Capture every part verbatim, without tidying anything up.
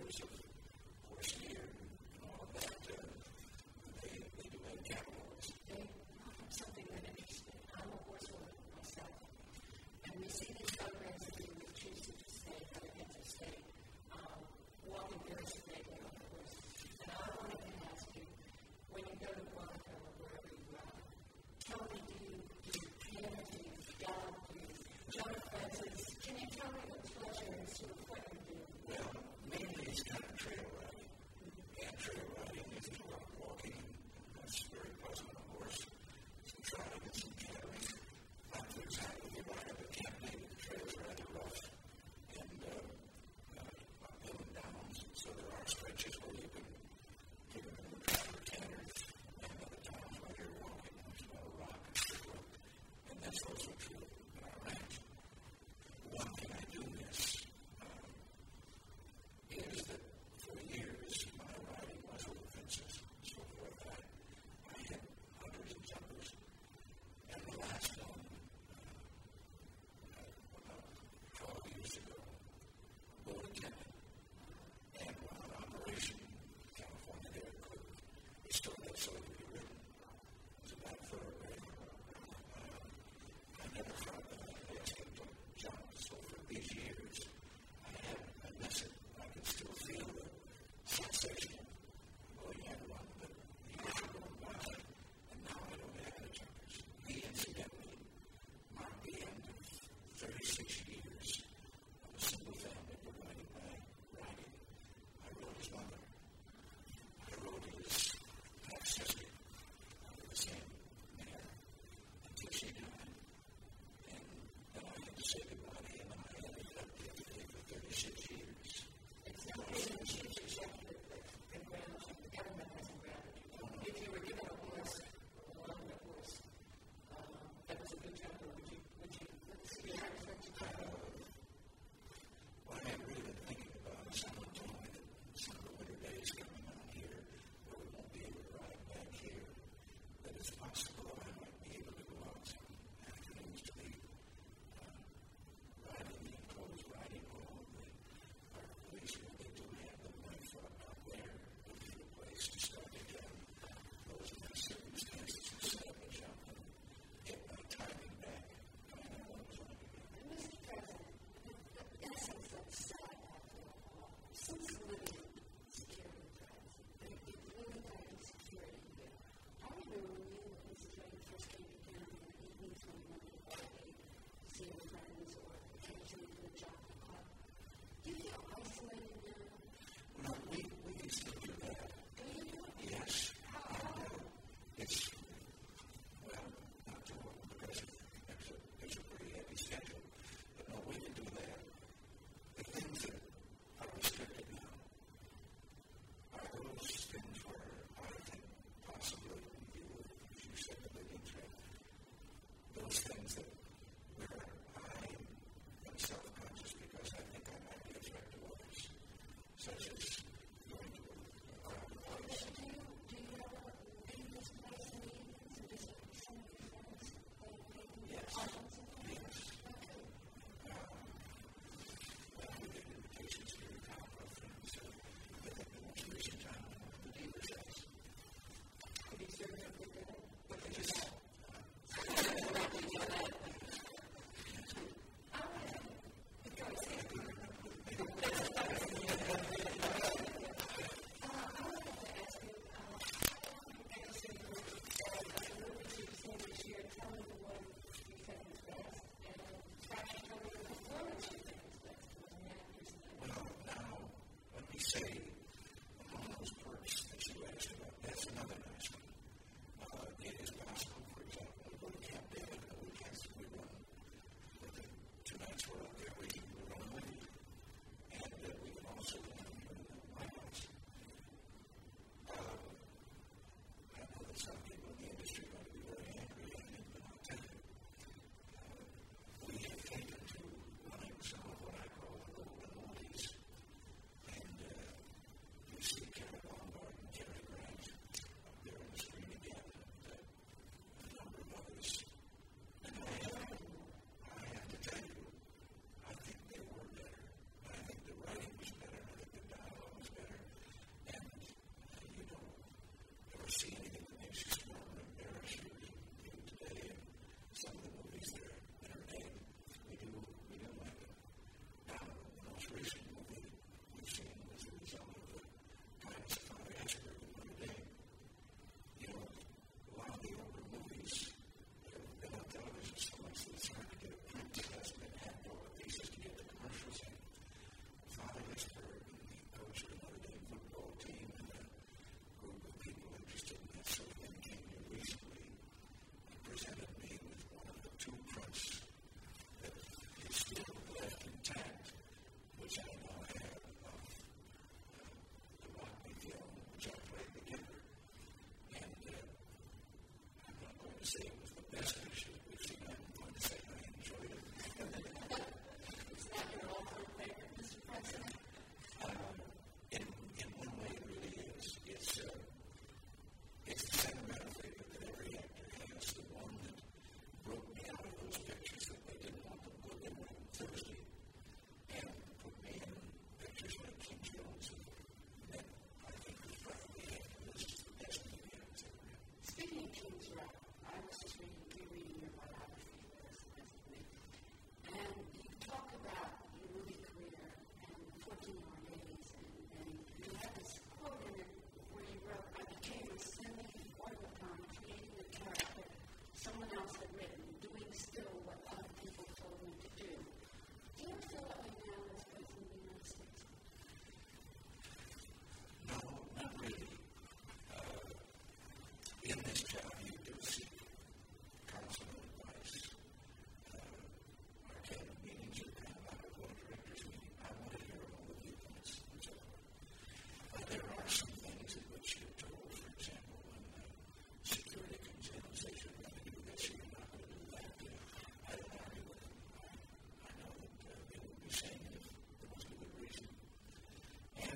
years of horse gear and all of that, uh, they, they do have cattle horse. They have something that interests me. I'm a horsewoman myself. And we see these programs that we would choose to stay, other kids to stay, um, walking very sedately on the horses. And I wanted to ask you, when you go to Monaco or wherever you go, tell me, do you, do you canter, do you gallop, do you jump fences? Can you tell me the pleasure and sort of what you do? Well, mainly it's kind of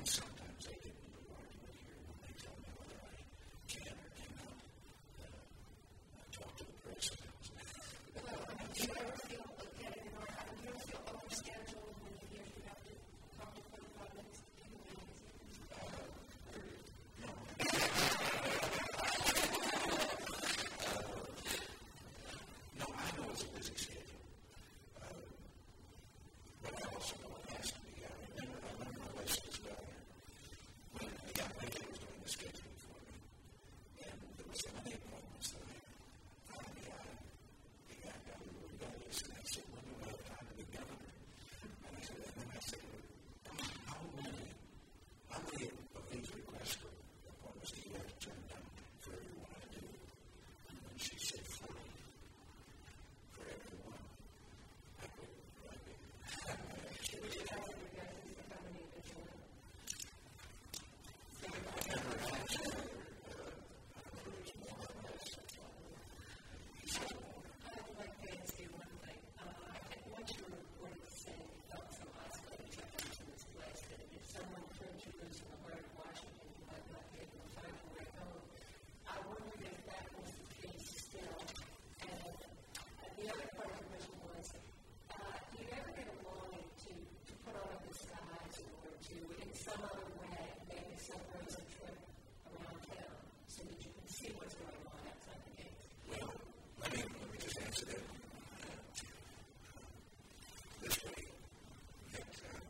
And sometimes they get into an argument here when they tell me whether I can or cannot uh, talk to the president. Well, do you ever feel okay, or do you ever feel overscheduled when you hear you have to talk to forty-five minutes to people? Uh, no. No, I know it's a busy schedule. Uh, but I also know it has to be. I remember, I remember my lesson as well here. When a young lady was doing the scheduling for me, and there were so many appointments that I finally I began to be rebellious, and I said, when do I have time to be governor? And I said, and then I said, how many, how many of these requests for appointments do you have to turn down for everyone I do? And when she said forty for everyone, I could, I could, I Would you have to guess as to how many individually? never asked her, uh, I don't know if it was more or less. He said more. I would like to ask you one thing. Uh, I had once you reported saying you felt some isolated check-ins in this place, that if someone turned you loose in the heart of Washington, you might not be able to find your way home. I wondered if that was the case still. And uh, the other part of the question was, uh, do you ever get a longing to, to put on a disguise or to, in some other way, maybe sunrise a trip around town so that you can see what's going on outside the gates? Well, let me, let me just answer that uh, this way. That, uh,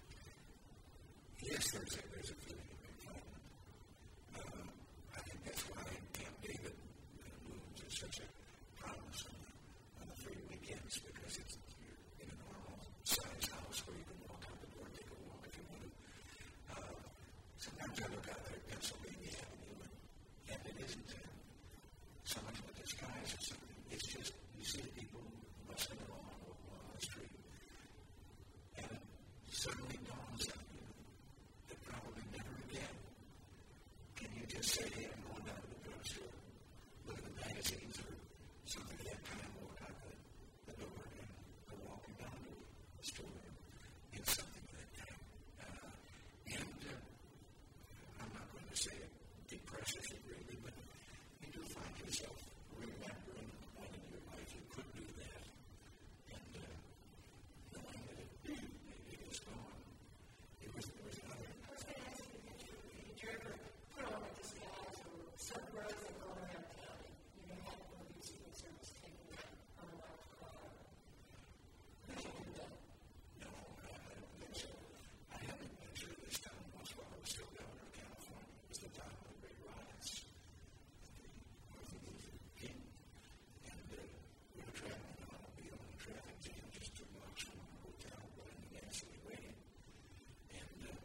yes, there's a, there's a feeling of excitement. Uh, I think that's why Camp David uh, looms as such a promise on the, on the freedom begins, because it's you're in a normal size house where you can walk out the door and take a walk if you want to. Uh, sometimes I look out there at Pennsylvania Avenue, and, and it isn't uh, so much of a disguise or something. It's just you see the people bustling along on the street, and it suddenly dawns on you that probably never again can you just say, hey, I'm going down to the drugstore, look at the magazines or something like that, kind of walk out the, the door and go walking down to the store and get something of that kind. Uh, and uh, I'm not going to say it depresses you really, but you do find yourself remembering when in your life you could do that, and uh, knowing that it, it is gone. It was, there was another. I was going to ask you, did you, did you ever put on a disguise or sunrise and go around town? You know, have one of these Secret Service take you on a wild car. Did you do that? No, I, I don't think so. I haven't been through this town once while I was still governor of California. It was the time of the great riots at the Martin Luther King. And uh, we were traveling in an automobile in a traffic jam just two blocks from our hotel, but in the gasoline waiting. And uh,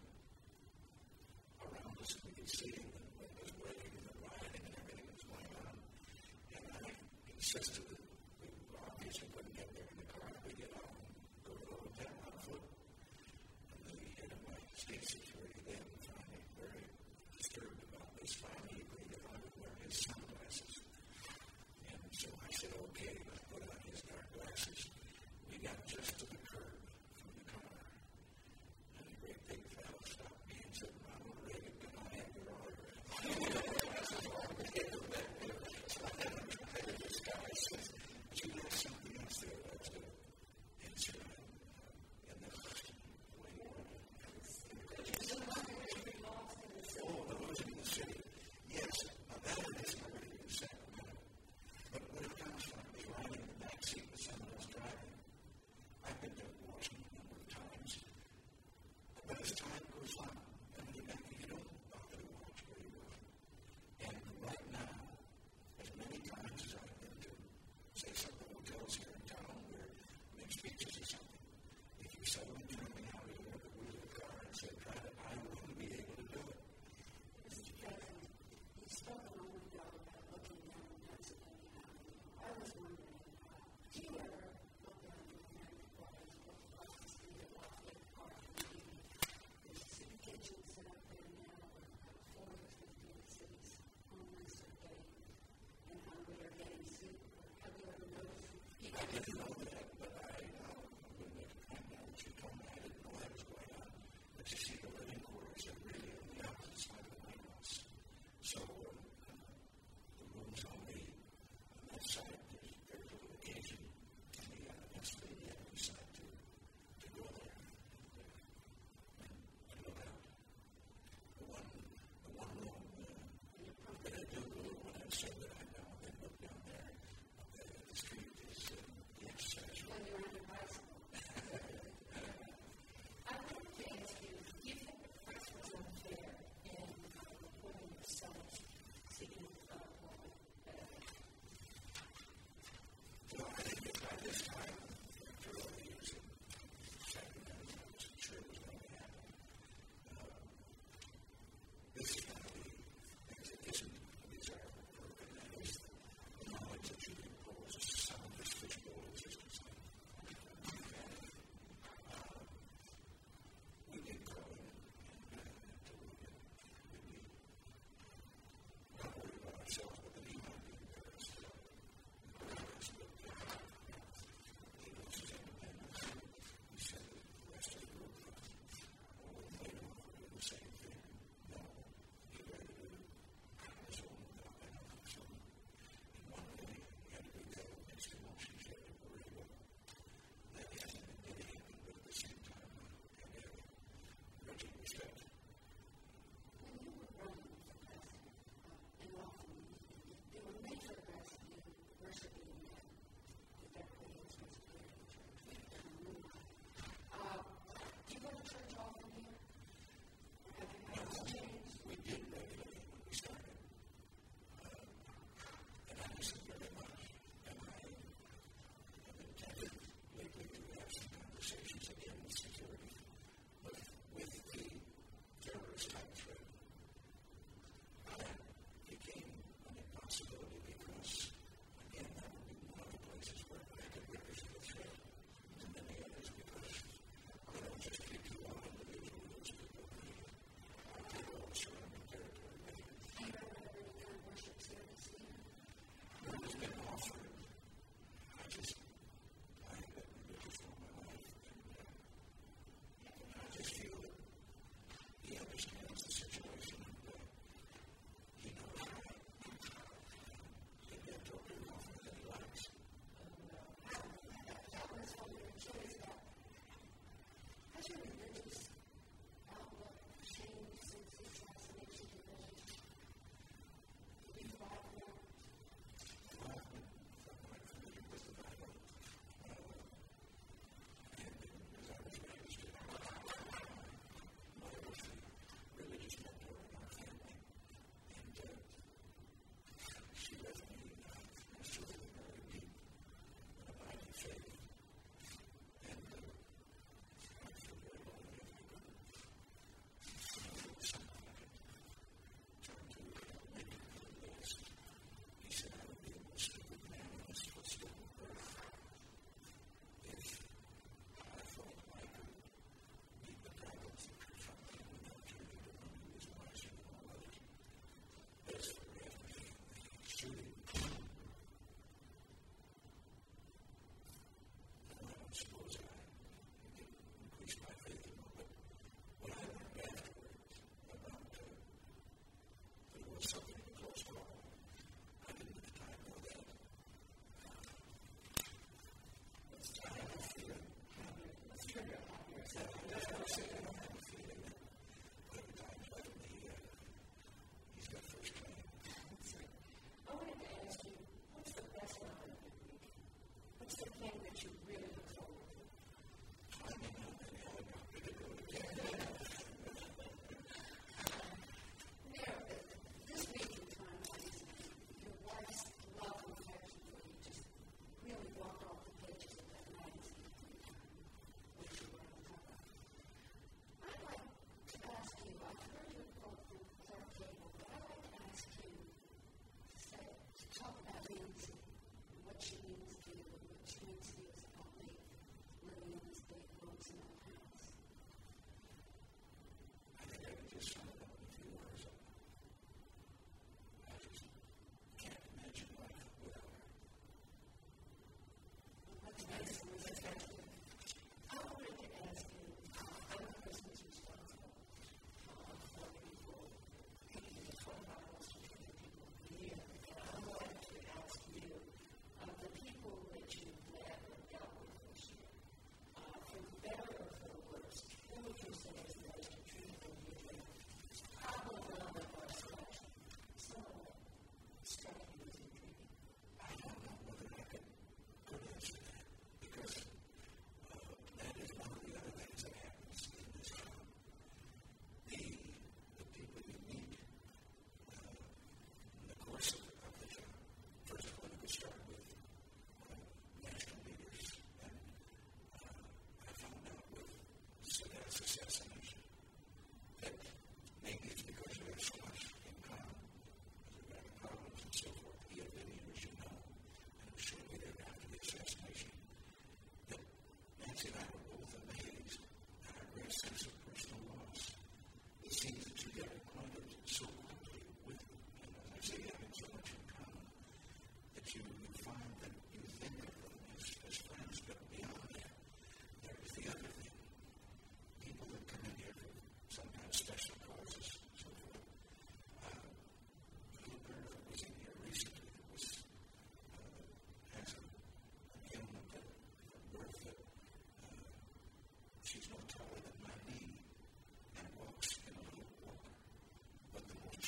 around us, we could see the windows breaking and the rioting and everything that was going on. And I insisted that we obviously couldn't get there in the car. We get out and go to the hotel on foot. And the head of my state security then, finally very disturbed about this, finally agreed if I would wear his sunglasses. And so I said, okay, let's put on his dark glasses. We got just to the curb from the car. And a great big fellow stopped me and said, Ronald Reagan, can I have your autograph? So I had him try to disguise it. But you know something else there that's to answer uh, in that question. The way you want it.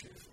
cheerful.